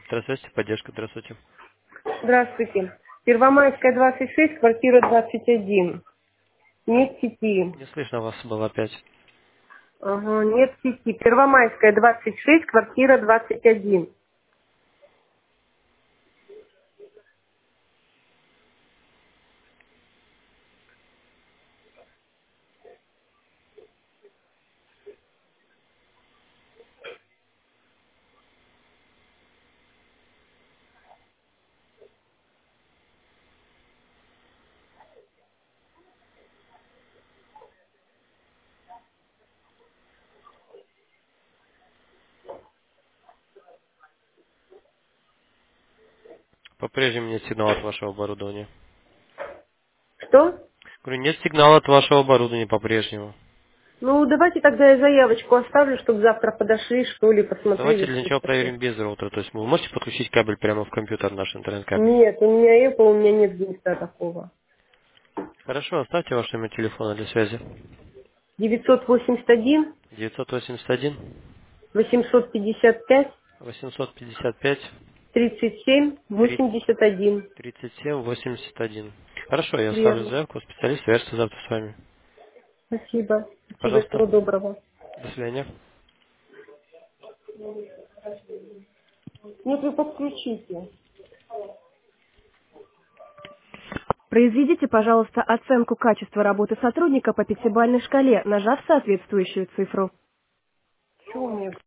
Здравствуйте, поддержка, здравствуйте. Здравствуйте. Первомайская, 26, квартира 21. Нет сети. Не слышно вас было опять. Ага, нет сети. Первомайская, 26, квартира 21. По-прежнему нет сигнала от вашего оборудования. Что? Говорю, нет сигнала от вашего оборудования по-прежнему. Ну, давайте тогда я заявочку оставлю, чтобы завтра подошли, что ли, Давайте посмотрели, для что начала такое. проверим без роутера. То есть вы можете подключить кабель прямо в компьютер, наш интернет-кабель. Нет, у меня Apple, у меня нет гнезда такого. Хорошо, оставьте ваш номер телефона для связи. 981 981 855 855 37 81. 37 81. Хорошо, я оставлю Верно. заявку, специалист свяжется завтра с вами. Спасибо. Спасибо, Пожалуйста. всего доброго. До свидания. Нет, вы подключите. Произведите, пожалуйста, оценку качества работы сотрудника по пятибалльной шкале, нажав соответствующую цифру. Чего у меня